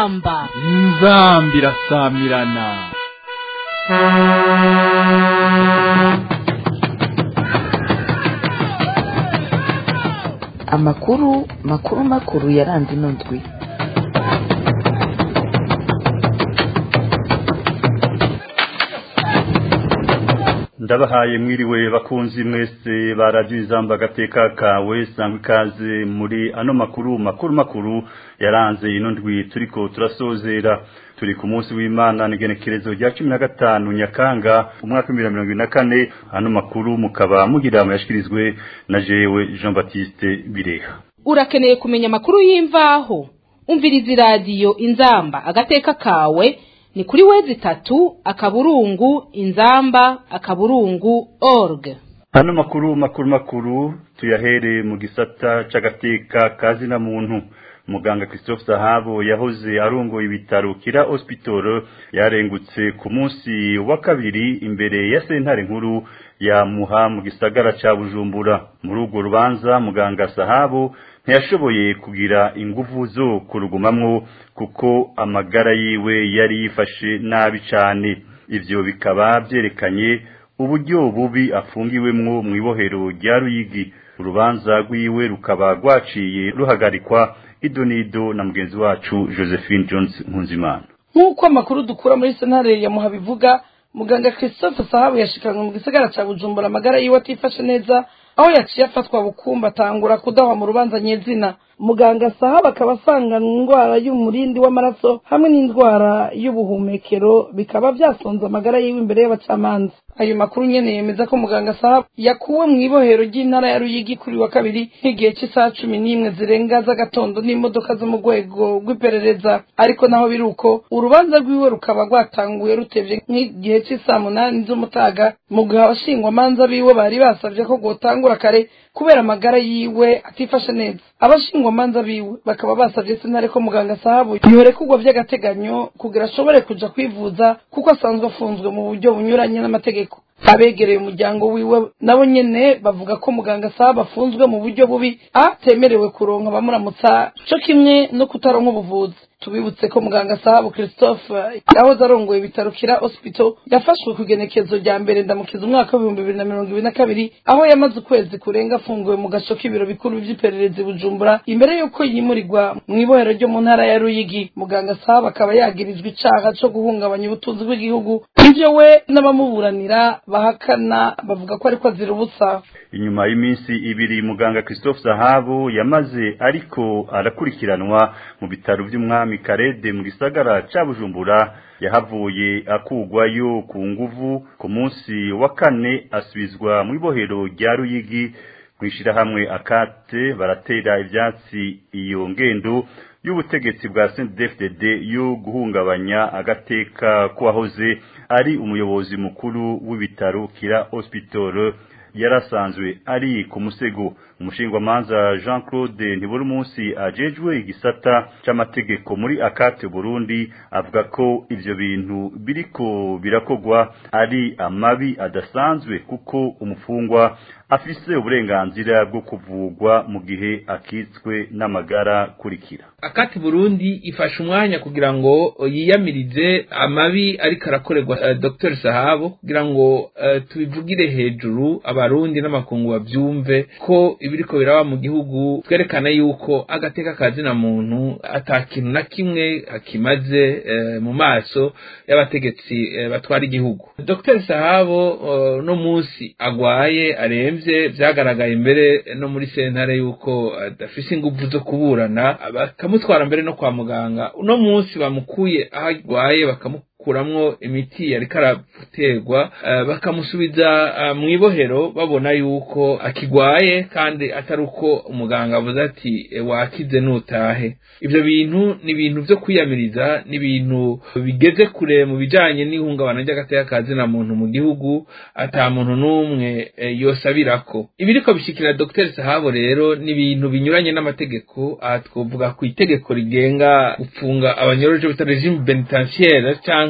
inzambi irasamirana. makuru yaranze ino ndwi. Ndabahaye mwiriwe bakunzi mwese baradiyo Inzamba agateka kawe, sangwa ikaze muri ano makuru yaranze ino ndwi turiko turasozera. Turi ku munsi w'Imana n'igenekerezo rya 15 Nyakanga umwaka wa 2024. Ano makuru mukaba mugira amayashikirizwe na jewe Jean Baptiste Bireha. Urakeneye kumenya makuru y'imvaho? Umviriza radio Inzamba agateka kawe ni kuri wezi3:inzamba.org. Hano makuru tuyahere mu gisata c'agateka kazi na muntu. Muganga Christophe Sahabo yahoze arongoye ibitaro Kira Hospital yarengutse ku munsi wa kabiri imbere ya sentare nkuru ya Muha mu gisagara ca Bujumbura. Muri urwo rubanza muganga Sahabo ntiyashoboye kugira inguvu zo kurugumamwo kuko amagara yiwe yari yifashe nabi cyane. Ivyo bikaba byerekanye uburyo bubi afungiwemwo mu ibohero rya Ruyigi. Urubanza rwiwe rukaba rwaciye ruhagarikwa idonido na mugenzi wacu Josephine Jones Nkunzimana. Nkuko amakuru dukura muri sentare ya Muha bivuga, muganga Christophe Sahabo yashikanywe mu gisagara ca Bujumbura amagara yiwe atifashe neza, aho yaciye afatwa bukumba atangura kudahwa mu rubanza nyezina. Muganga Sahabo akaba asanganwe indwara y'umurindi w'amaraso hamwe n'indwara y'ubuhumekero, bikaba byasonze amagara yiwe imbere y'abacamanza. Ayo makuru nyene yemeza ko muganga Sahabo yakuwe mu ibohero ry'intara ya Ruyigi kuri wa kabiri nk'igihe cy'isaha 11 zirenga z'agatondo n'imodoka zo mu rwego rw'iperereza. Ariko naho biruko urubanza rwiwe rukaba rwatanguye rutevye nk'igihe cy'isaha 8 z'umutaga, mu gihe abashingwa manza biwe bari basavye ko gotangura kare kubera amagara yiwe atifashe neza. Abashingwa manza biwe bakaba basavye sentare ko muganga Sahabo yorekugwa vy'agateganyo kugira ashobore kuja kwivuza kuko asanzwe afunzwe mu buryo bunyuranye n'amategeko. Abegereye umuryango wiwe nabo nyene bavuga ko muganga Sahabo afunzwe mu buryo bubi, atemerewe kuronka abamuramutsa cyo kimwe no kutaronka ubuvuzi. Tubibutse ko muganga Sahabo Christophe yahoze arongoye ibitaro Kira Hospital yafashwe ku genekezo rya mbere ndamukiza umwaka wa 2022, aho yamaze ukwezi kurenga afunguwe mu gasho k'ibiro bikuru by'iperereza Bujumbura imbere yuko yimurirwa mu ibohero ryo mu ntara ya Ruyigi. Muganga Sahabo akaba yagirizwe icaha cyo guhungabanya ubutunzi bw'igihugu, ivyo we n'abamuburanira bahakana bavuga ko ariko azira ubusa. Inyuma y'iminsi ibiri muganga Christophe Sahabo yamaze ariko arakurikiranwa mu bitaro by'umwami Karede mu gisagara ca Bujumbura, yahavuye akugwayo ku nguvu ku munsi wa kane asubizwa mu ibohero rya Ruyigi. Kwishira hamwe akate baratera ivyatsi iyo ngendo y'ubutegetsi bwa CNDD-FDD yo guhungabanya agateka kwahoze ari umuyobozi mukuru w'ibitaro Kira Hospital yarasanzwe ari ku musego. Umushingwamanza Jean Claude Ntiburumunsi ajejwe igisata c'amategeko muri akate Burundi avuga ko ivyo bintu biriko birakogwa ari amabi adasanzwe kuko umufungwa afise uburenganzira bwo kuvugwa mu gihe akitswe n'amagara kurikira. Akati Burundi ifasha umwanya kugira ngo yiyamirize amabi ariko arakorerwa Dr. Sahabo kugira ngo tubivugire hejuru abarundi n'amakungu bavyumve ko ibiriko biraba mu gihugu, twerekana yuko agateka kazi na muntu atakintu na kimwe akimaze mu maso y'abategetsi batwara igihugu. Dr. Sahabo no munsi agwaye aremvye, vyagaragaye imbere no muri sentare yuko adafise inguvu zo kuburana, bakamutwara mbere no kwa muganga. Uno munsi bamukuye aho agwaye bakamukuramwo imiti yari karaterwa, bakamusubiza mu ibohero babona yuko akigwaye kandi atari uko umuganga avuze ati wakize nutahe. Ivyo bintu ni ibintu vyo kwiyamiriza, ni ibintu bigeze kure mu bijanye n'ihungabana ry'agateka kazi na muntu mu gihugu, ata muntu n'umwe yosabirako. Ibiriko bishikira Dr. Sahabo rero ni ibintu binyuranye n'amategeko. Twovuga ku itegeko rigenga gufunga abanyoroje bita regime penitentiaire canke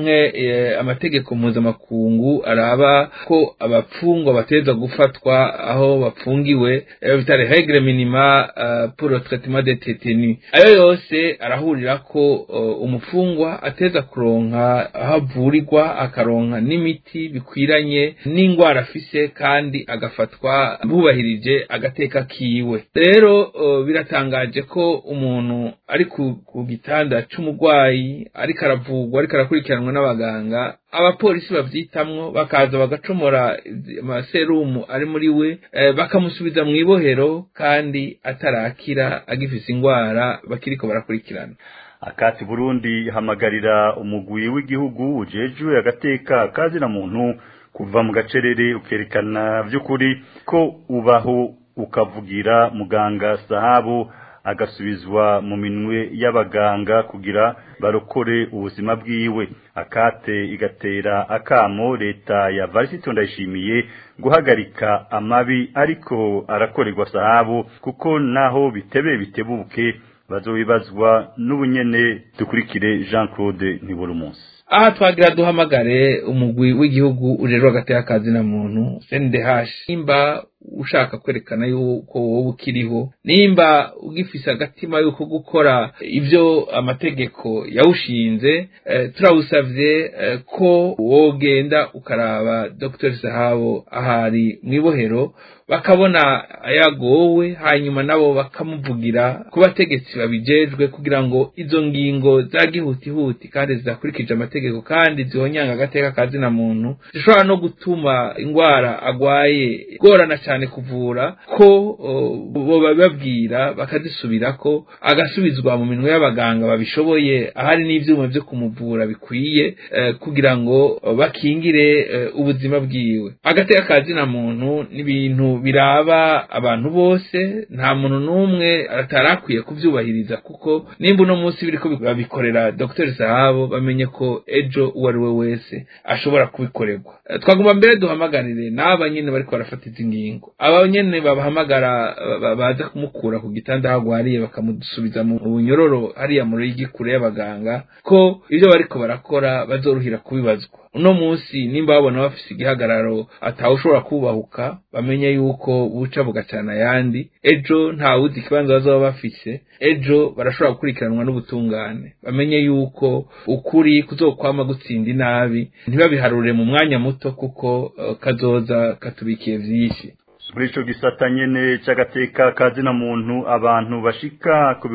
canke amategeko mpuzamakungu araba ko abapfungwa bateza gufatwa aho bapfungiwe bitari règle minima pour le traitement des détenus. Ayo yose arahurira ko umufungwa ateza kuronka aho avurirwa, akaronka n'imiti bikwiranye n'ingwara afise, kandi agafatwa bubahirije agateka kiwe. Rero biratangaje ko umuntu ari ku gitanda c'umugwayi ariko aravugwa, ariko arakurikiranwa n'abaganga, abapolisi bavyitamwo bakaza bagacomora amaserumu ari muri we, bakamusubiza mu ibohero kandi atarakira agifise ingwara bakiriko barakurikirana. Akati Burundi hamagarira umugwi w'igihugu ujejwe agateka kazina muntu kuva mu gacerere ukerekana vy'ukuri ko ubaho ukavugira muganga Sahabu agasubizwa mu minwe y'abaganga kugira barokore ubuzima bwiwe. Akate igatera akamo leta ya Varisito Ndayishimiye guhagarika amabi ariko arakorerwa Sahabu, kuko naho bitebuke bazobibazwa n'ubunyene. Dukurikire Jean Claude Ntiburumunsi. Aha twagira duhamagare umugwi w'igihugu ujejwe agateka kazina muntu CNDH, nimba ushaka kwerekana yuko wowe ukiriho, nimba ugifise agatima yuko gukora ivyo amategeko yawushinze, turawusavye ko wogenda ukaraba Dr. Sahabu ahari mwibohero, bakabona ayagowe, hanyuma nabo bakamuvugira ku bategetsi babijejwe kugira ngo izo ngingo za gihutihuti kandi zizakurikije amategeko kandi zihonyanga agateka kazina muntu zishobora no gutuma ingwara agwaye gorana cyane kuvura, ko bo bababwira bakazisubirako, agasubizwa mu minwe y'abaganga babishoboye, ahari n'ivyuma byo kumuvura bikwiye, kugira ngo bakingire ubuzima bwiwe. Agateka kazina muntu n'ibintu biraba abantu bose, nta muntu numwe atarakwiye kuvyubahiriza, kuko nimba uno munsi biriko babikorera Dr. Sahabu, bamenye ko ejo uwo ari we wese ashobora kubikorerwa. Twagomba mbere duhamagarire n'aba nyene bariko barafata izi ngingo, aba nyene babahamagara baza kumukura ku gitanda hagwariye bakamusubiza mu bunyororo hariya mu rigi kure y'abaganga, ko ivyo bariko barakora bazoruhira kubibazwa. Uno munsi nimba babona bafise igihagararo atawushobora kubahuka, bamenye yuko buca bugacana yandi, ejo nta wuzi ikibanza bazoba bafise, ejo barashobora gukurikiranwa n'ubutungane. Bamenye yuko ukuri kuzokwama gutsinda inabi, ntibabiharure mu mwanya muto, kuko kazoza katubikiye vyinshi. Muri ico gisata nyene c'agateka kazina muntu, abantu bashika ku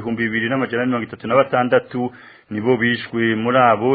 2236 nibo bishwe, muri abo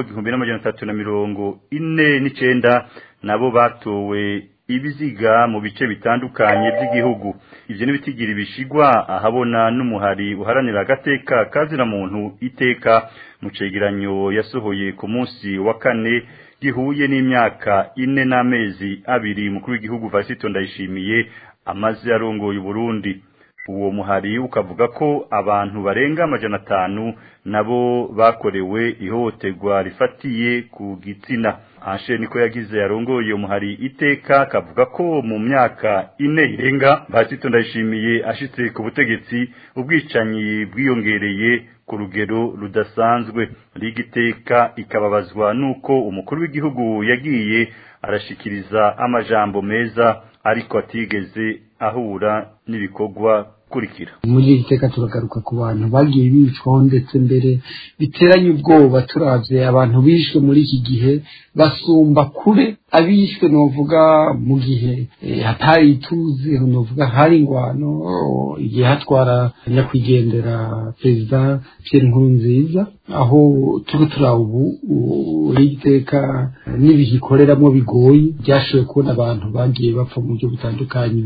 1349 nabo batowe ibiziga mu bice bitandukanye by'igihugu. Ivyo nibitigira bishigwa ahabona n'umuhari uharanira agateka kazina muntu iteka mu cegeranyo yasohoye ku munsi wa kane gihuye n'imyaka 4 n'amezi 2 mukuru w'igihugu Varisito Ndayishimiye amaze arongoye Burundi. Uwo muhari ukavuga ko abantu barenga 500 nabo bakorewe ihohoterwa rifatiye ku gitsina. Anshe niko yagize yarongoye umuhari iteka, kavuga ko mu myaka 4 irenga Varisito Ndayishimiye ashitse ku butegetsi ubwicanyi bwiyongereye ku rugero rudasanzwe. Rigiteka ikababazwa nuko umukuru w'igihugu yagiye arashikiriza amajambo meza ariko atigeze ahura n'ibikorwa kurikira. Muri iteka turagaruka ku bantu bagiye bicwaho, ndetse mbere biteranye ubwoba turavye abantu bishwe muri iki gihe basumba kure abishwe novuga mu gihe hatari ituze, novuga hari ingwano, igihe hatwara nyakwigendera Perezida Pierre Nkurunziza, aho turaba ubu iteka n'ibihikoreramo bigoye, byashoboye kubona abantu bagiye bapfa mu buryo butandukanye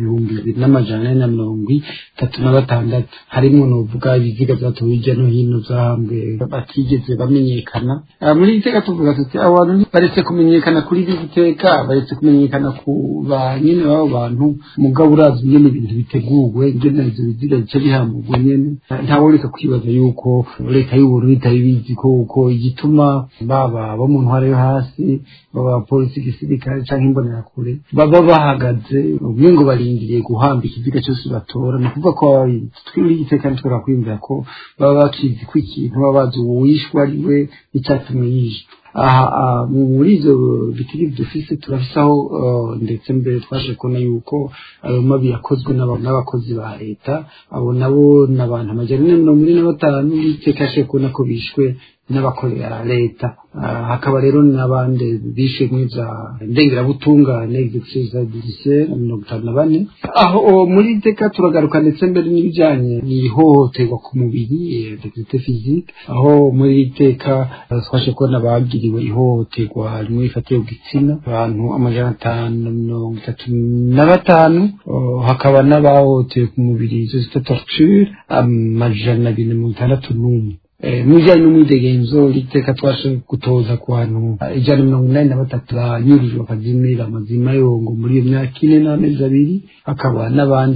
2436 harimo novuga ibiziga byatowe hirya no hino zahambwe batigeze bamenyekana. Muri iteka tuvuga tuti abantu baretse kumenyekana kuri iteka, baretse kumenyekana ku banyene babo bantu, mugabo urazi nyene ibintu bitegurwe ngene izo biziga bice bihamburwa nyene. Ntawe reka kwibaza yuko leta y'u Burundi itabizi ko igituma baba bo mu ntwaro yo hasi, baba polisi gisirikare canke imbonera kure baba bahagaze ngo barindiriye guhamba ikiziga cyose batora. Ni kuvuga ko twiri iteka twara kwimvira ko baba bakizi ko ikintu babazi uwishwa ariwe icyatumye yishwe. muri izo bitiri dufise turafisaho ndetse mbere twashe kubona yuko ayo mabi yakozwe n'abakozi ba leta abo nabo n'abantu 145 itekashe kubona ko bishwe n'abakorera leta hakaba rero n'abandi bishe mwiza ndengerabutungane exercice judiciaire 54 aho muri teka turagaruka ndetse mbere n'ibijanye n'ihohoterwa ku mubiri d'activité physique aho muri teka twashe ko nabagiriwe ihohoterwa rimwe ifatiye ubwitsina abantu 535 hakaba n'abahohotewe ku mubiri izo zita torture 261 mujanye n'umwidegenzo liteka twashe gutoza ku bantu 183 banyurujwe bakazimira amazima yongo muri iyo myaka 4 n'amezi 2 hakaba n'abandi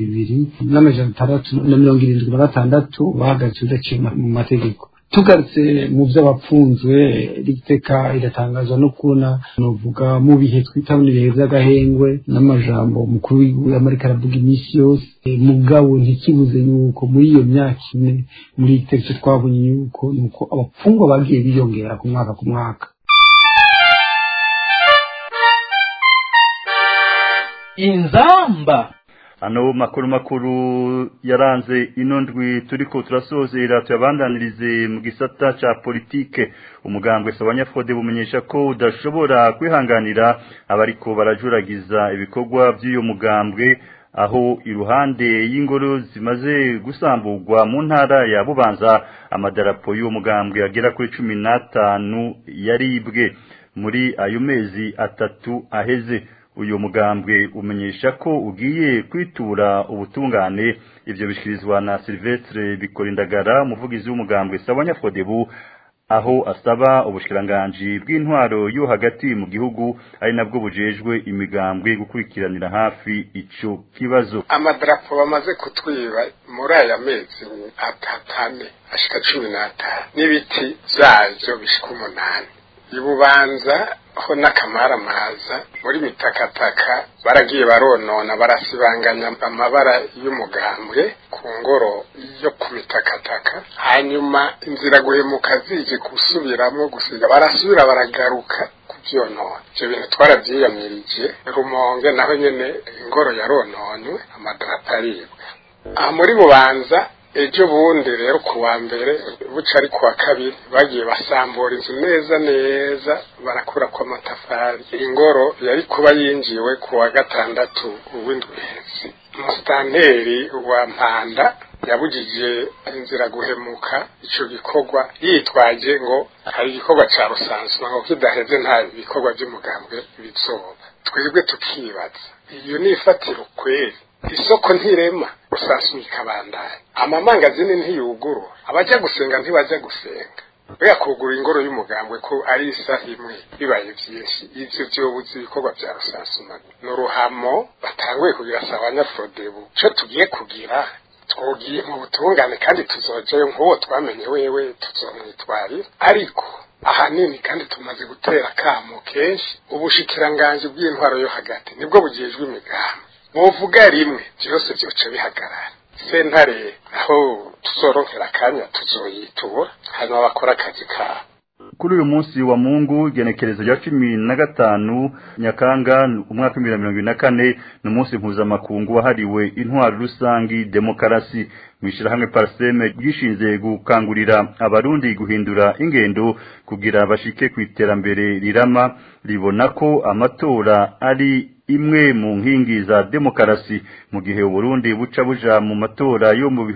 2676 bahagaze udaciye mu mategeko tugarutse mu by'abapfunzwe liteka iratangazwa no kubona novuga mu bihe twitaho n'ibihe by'agahengwe n'amajambo mukuru w'Amerika aravuga iminsi yose mugabo ntikibuze yuko muri iyo myaka 4 muri liteka twabonye yuko nuko abapfungwa bagiye biyongera ku mwaka inzamba ano makuru yaranze inondwi turiko turasozera tuyabandanirize mu gisata ca politike umugambwe Sabanyafode bumenyesha ko udashobora kwihanganira abariko barajuragiza ibikorwa by'uyo mugambwe aho iruhande y'ingoro zimaze gusamburwa mu ntara ya Bubanza amadarapo y'uwo mugambwe agera kuri 15 yaribwe muri ayo mezi 3 aheze uyu mugambwe umenyesha ko ugiye kwitura ubutungane ivyo bishirizwa na Silvestre Bikorindagara umuvugizi w'umugambwe Sabanyafodebu aho asaba ubushikiranganje bw'intwaro yo hagati mu gihugu ari nabwo bujejwe imigambwe gukurikiranira hafi ico kibazo. Amadarapo bamaze kutwiba muri aya mezi atane ashika 15 n'ibiti vyaje bishika 8 ibubanza ho nakamara maza muri mitakataka baragiye baronona barasibanganya amabara y'umugambwe ku ngoro yo kumitakataka hanyuma inzira guhemuka zije kusubiramo gusiga barasubira baragaruka kuvyonona ivyo bintu twaravyiyamirije Rumonge naho nyene ingoro yarononwe amadarapo aribwa muri Bubanza ejo bundi rero kuwa mbere buca ari kuwa kabiri bagiye basambura inzu neza barakura kwa matafari ingoro yari kuba yinjiwe kuwa gatandatu w'indwezi mustanteri wa Mpanda yabujije inzira guhemuka ico gikorwa yitwaje ngo hari igikorwa ca rusanswa ngo kidaheze nta bikorwa by'umugambwe bizoba twebwe tukibaza iyo nifatira kweri isoko ntirema rusanswa ikabandanya amamangazini ntiyuguru abaje gusenga ntibaje gusenga bya kugura ingoro y'umugambwe ko ari isaha imwe bibaye byinshi ivyo byobuzi ibikorwa bya rusanswa n'uruhamo batanguye kugira Sabanyafodebu cyo tugiye kugira twogiye mu butungane kandi tuzojeyo nk'uwo twamenye wewe tuzomwitwari ariko ahanini kandi tumaze gutera kamo kenshi ubushikiranganje bw'intwaro yo hagati nibwo bugejwe imigambi muvuga rimwe byose byoce bihagarara sentare aho tuzoronkera kanya tuzoyitura hanyuma bakora akazi kabo. Kuri uyu munsi wa Mungu genekerezo ya 15 Nyakanga umwaka 2024 n'umunsi mpuzamakungu wahariwe intwaro rusangi demokarasi mwishirahamwe Parseme gishinze gukangurira abarundi guhindura ingendo kugira bashike kwiterambere rirama ribona ko amatora ari imwe mu nkingi za demokarasi mu gihe Burundi buca buja mu matora yo mu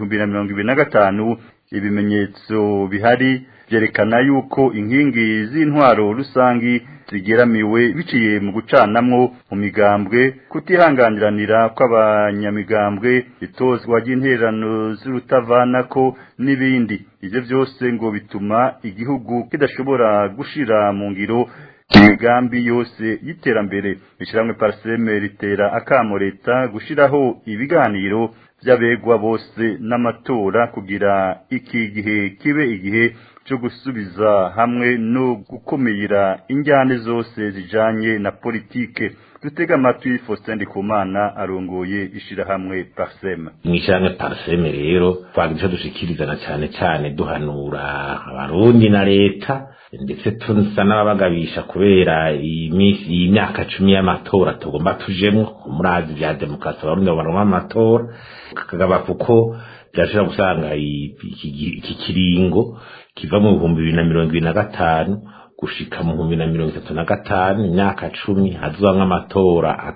2025 ibimenyetso bihari byerekana yuko inkingi z'intwaro rusangi zigeramiwe biciye mu gucanamwo mu migambwe kutihanganiranira kw'abanyamigambwe itozwa ry'interano z'urutavanako n'ibindi ivyo byose ngo bituma igihugu kidashobora gushira mu ngiro imigambi yose y'iterambere bishiramwe Parseme ritera akamo leta gushiraho ibiganiro by'abegwa bose n'amatora kugira iki gihe kibe igihe cyo gusubiza hamwe no gukumira injyane zose zijanye na politike dutega amatwi Faustin Ndikumana arongoye ishirahamwe Parsem. Mwishirahamwe Parsem rero twagize dushikirizana cyane duhanura abarundi na leta ndetse tunsa n'abagabisha kubera imyaka 10 y'amatora tugomba tujemwo murazi bya demokarasi abarundi baronka amatora kagaba kuko byashira gusanga iki kiringo kiva mu 2025 gushika mu 2035 imyaka 10 hazwa nk'amatora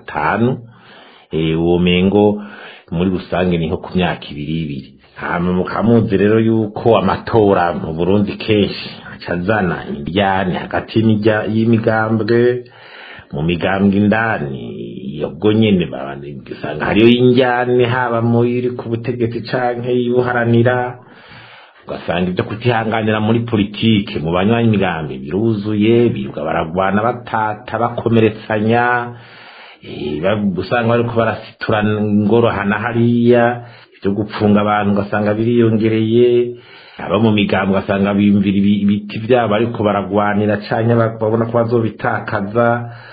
5 uwo mengo muri rusange niho ku myaka 2 hama mukamuzi rero yuko amatora mu Burundi kenshi acazana indyane hagati y'imigambwe mu migambwe indani yobwo nyene babandi gisanga hariyo indyane haba mu iri ku butegetsi canke yuharanira ugasanga ibyo kutihanganira muri politike mu banywanyi imigambi biruzuye biruga baragwana batata bakomeretsanya usanga bariko barasiturana ingorohana hariya ibyo gupfunga abantu ugasanga biriyongereye aba mu migambi ugasanga bimvira ibiti byabo ariko baragwanira canke babona ko bazobitakaza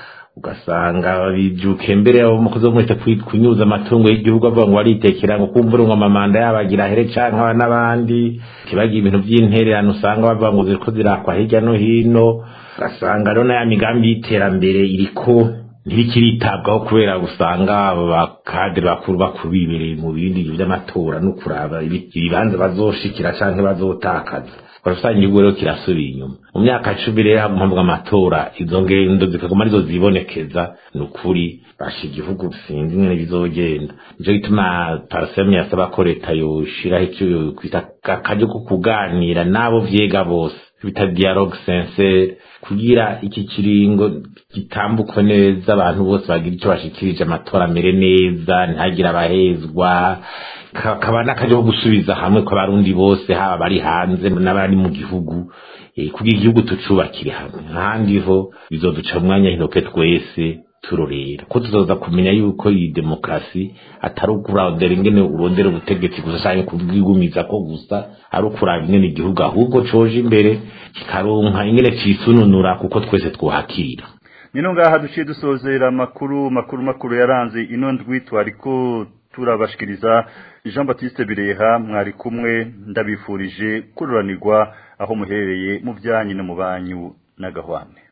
ugasanga bijuke mbere abo mukozi wo mwete kunyuza amatungo y'igihugu avuga ngo aritekera ngo kumbura ngo amamanda yabagira here canke n'abandi kibagira ibintu by'intererano usanga bavuga ngo ziriko zirakwa hirya no hino ugasanga rero ya migambi y'iterambere iriko ntibikiritabwaho kubera gusanga abakadre bakuru bibereye mu bindi by'amatora no kuraba ibibanza bazoshikira canke bazotakaza barasanga igihugu rero kirasubira inyuma mu myaka 10 rero mpamvu amatora izo ngendo zikaguma arizo zibonekeza nukuri bashi igihugu sinzi ngene bizogenda nico gituma Parsem yasaba ko leta yoshiraho icyo kwita kaje ko kuganira nabo vyega bose bita dialogue sincere kugira iki kiringo gitambuko neza abantu bose bagira icyo bashikirije amatora mere neza ntagira abahezwa kabana kaje gusubiza hamwe ko barundi bose haba bari hanze n'abari mu gihugu kugira igihugu tucubakire hamwe ahandi ho bizoduca umwanya hinoke twese turorera ko tuzoza kumenya yuko iyi demokrasi atari ukurondera ingene urondera ubutegetsi gusa cyane kubwigumiza ko gusa ari ukuraba ingene igihugu ahubwo coje imbere kikaronka ingene cisununura kuko twese twahakira. Nino ngaha duciye dusozera makuru yaranze ino ndwi twariko turabashikiriza Jean Baptiste Bireha mwari kumwe ndabifurije kururanirwa aho muherereye mu byanyu no mu banyu n'agahwane.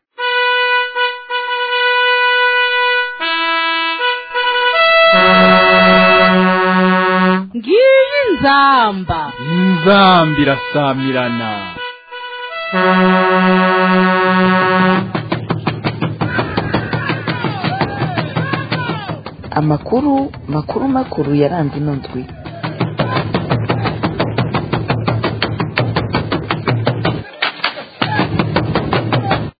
Ngiyi inzamba irasamirana makuru yaranze ino ndwi.